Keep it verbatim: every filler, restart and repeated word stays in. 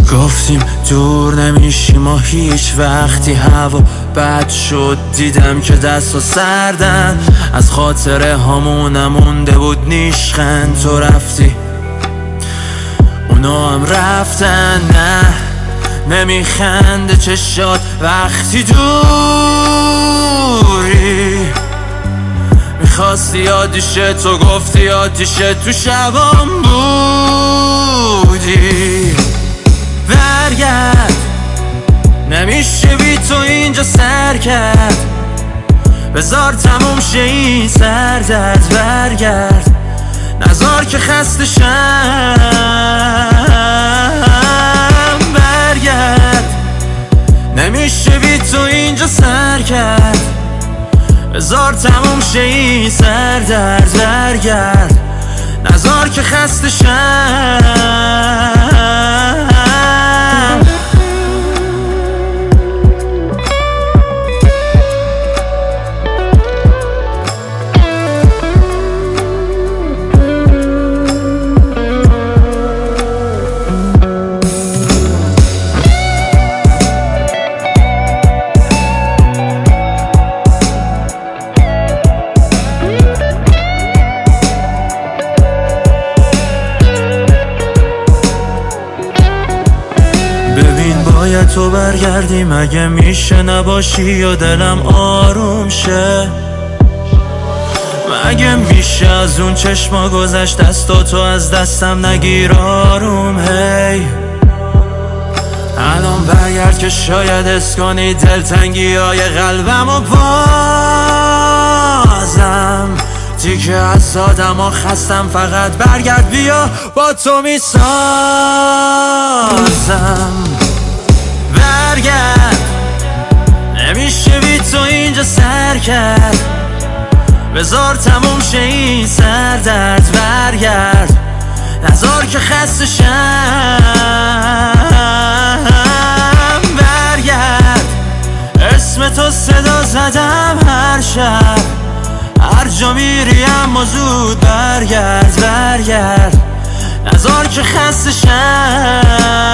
گفتیم دور نمیشیم و هیچ وقتی هوا بد شد دیدم که دست و سردن از خاطره هامون نمونده بود نیشخند. تو رفتی اونا هم رفتن، نه نمیخنده چشات وقتی دوری. میخواستی یادیشه تو گفتی یادیشه تو شبام بودی. برگرد نمیشه بی تو اینجا سر کرد، بذار تموم شه این سردرد. برگرد نذار که خسته شم، برگرد نمیشه بی تو اینجا سر کرد، بذار تموم شه این سردرد. برگرد نذار که خسته شم. ببین باید تو برگردی، مگه میشه نباشی یا دلم آروم شه؟ مگه میشه از اون چشما گذشت دستا تو از دستم نگیر آروم؟ هی الان برگرد که شاید حس کنی دلتنگی های قلبم و بازم تیکه از آدم و خستم. فقط برگرد بیا با تو میسازم. برگرد نمیشه بی تو اینجا سر کرد، بذار تموم شه این سردرد. برگرد نذار که خسته شم، برگرد اسم تو صدا زدم هر شب هر جا میری اما زود. برگرد برگرد نذار که خسته شم.